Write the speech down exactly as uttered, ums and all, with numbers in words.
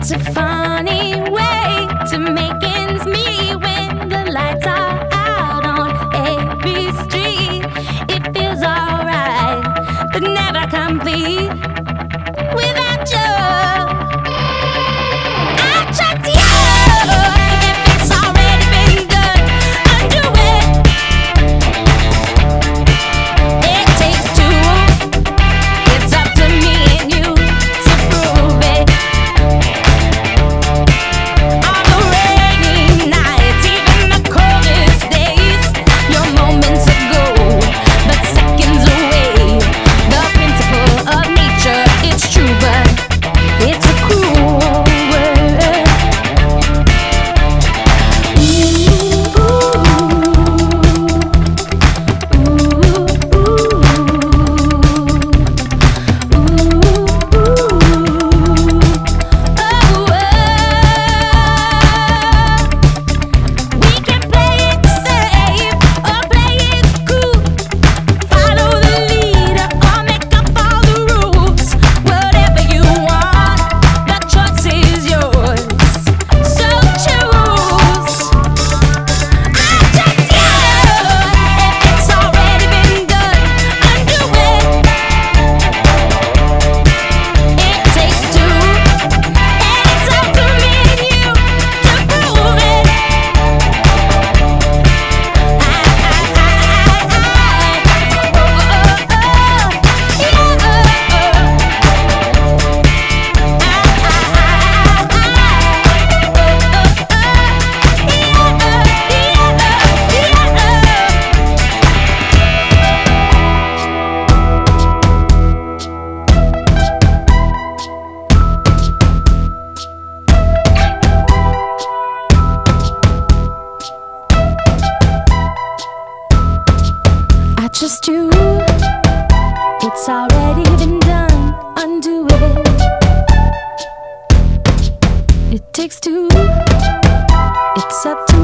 It's a funny way to make ends meet when the lights are out on every street. It feels alright, but never complete without you. I trust you. If it's already been done, undo it. It takes two. It's up to me and you to prove it. On the rainy nights, even the coldest days, your moments ago, but seconds away. The principle of nature, it's true, but it's a cruel world. Ooh, we can play it safe or play it cool. Follow the leader or make up all the rules. Whatever you want, the choice is yours. So choose. I trust you. If it's already been done, undo it. It takes two, and it's up to me and you to prove it. I trust you. It's already been done. Undo it. It takes two. It's up to